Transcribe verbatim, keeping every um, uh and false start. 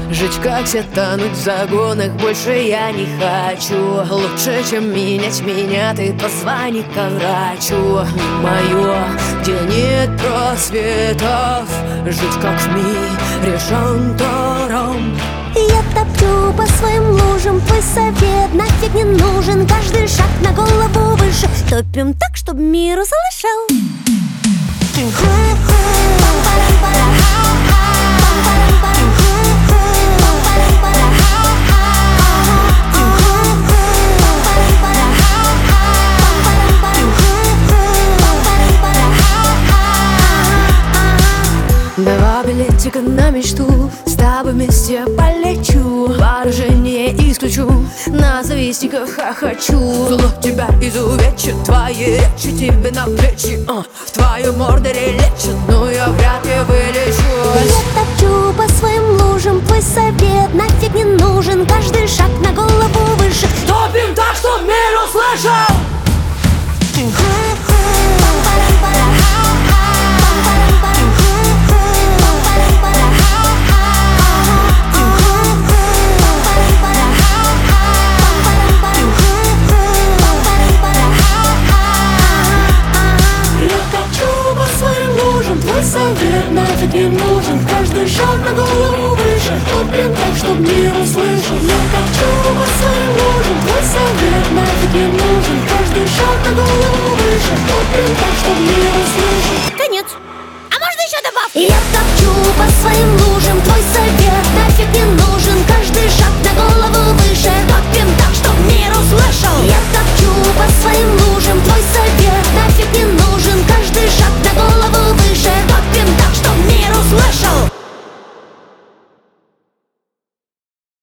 Жить как все, тонуть в загонах больше я не хочу. Лучше, чем менять меня, ты позвони ко врачу. Не мое, где нет просветов, жить как в мире шантором. Я топлю по своим лужам, твой совет нафиг не нужен. Каждый шаг на голову выше, топим так, чтоб мир услышал. Два билетика на мечту, с тобой вместе полечу. Поражение исключу, на завистниках хохочу. Зло тебя изувечит, твои речи тебе на плечи, а, в твою морду лечат, но я вряд ли вылечусь. Я топчу по своим лужам, твой совет нафиг не нужен. Каждый шаг на голову выше, топим так, чтоб мир услышал. Твой совет нафиг не нужен. Каждый шаг на голову выше, топим так, чтоб мир услышал. Я топчу по своим лужам, твой совет нафиг не нужен. Каждый шаг на голову выше, топим так, чтоб мир услышал. Конец. А можно еще добавки? Я топчу по своим лужам.